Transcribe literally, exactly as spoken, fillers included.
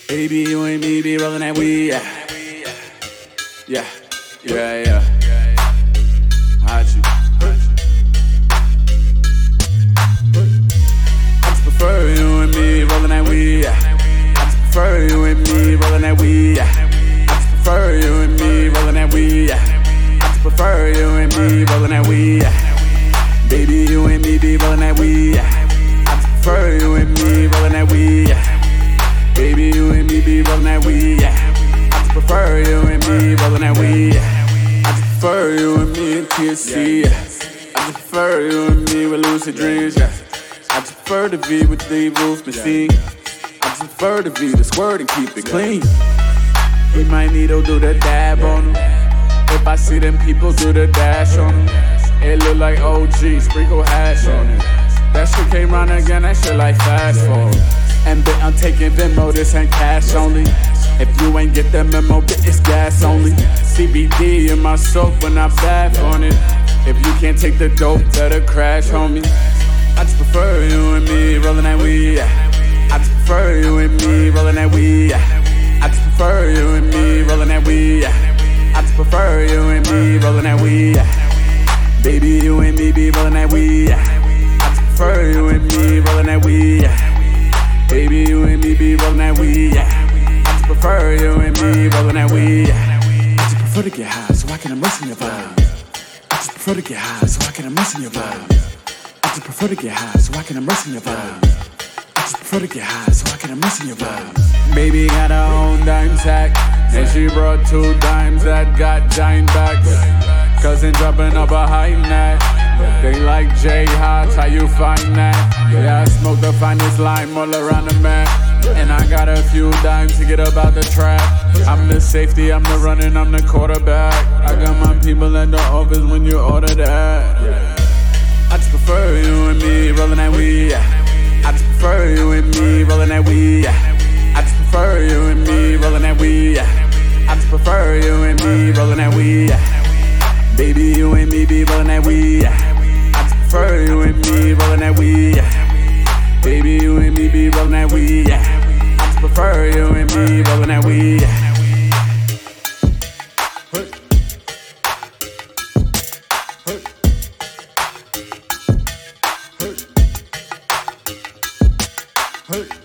Baby, you and me be rolling that weed, yeah. Yeah, yeah, yeah. How'd you? I just prefer you and me rolling that weed, yeah. I just prefer you and me rolling that weed, yeah. I just prefer you and me rolling that weed, yeah. I just prefer you and me rolling that weed, yeah. Baby, you and me be rolling that weed, yeah. I just prefer you and me rolling that weed, yeah. Baby, you and me be rolling that weed, yeah. I just prefer you and me rolling that weed, yeah. I just prefer you and me in T S C, yeah. I just prefer you and me with lucid dreams, yeah. I just prefer to be with the Wolf machine. I just prefer to be the squirt and keep it clean. We might need to do the dab on them. If I see them people do the dash on them, it look like O G, sprinkle hash on it. That shit came round again, that shit like fast forward. And bitch, I'm taking Venmo, this ain't cash only. If you ain't get the memo, bitch, it's gas only. C B D in my soap when I bath on it. If you can't take the dope, better crash, homie. I just prefer you and me rolling that weed, yeah. I just prefer you and me rolling that weed, yeah. I just prefer you and me rolling that weed, yeah. I just prefer you and me rolling that weed, yeah. Baby, you and me be rolling that weed, yeah. I just prefer you and me rolling that weed, yeah. Baby, you and me be rolling that weed, yeah. I just prefer you and me rolling that weed, yeah. I just prefer to get high so I can immerse in your vibe. I just prefer to get high so I can immerse in your vibe. I just prefer to get high so I can immerse in your vibe. I just prefer to get high so I can immerse in your vibe. Baby got her own dime sack, and she brought two dimes that got giant backs. Cousin dropping up a high nat. They like J Hots, how you find that? Yeah, I smoke the finest lime all around the map. And I got a few dimes to get up out the trap. I'm the safety, I'm the running, I'm the quarterback. I got my people at the office when you order that. I just prefer you and me rolling that weed, yeah. I just prefer you and me rolling that weed, yeah. I just prefer you and me rolling that weed, yeah. I just prefer you and me rolling that weed, yeah. Baby, you and me be rolling that weed, yeah. I just prefer you and me rolling that weed, yeah. Baby, you and me be rolling that weed, yeah. I just prefer you and me rolling that weed, yeah. Hey.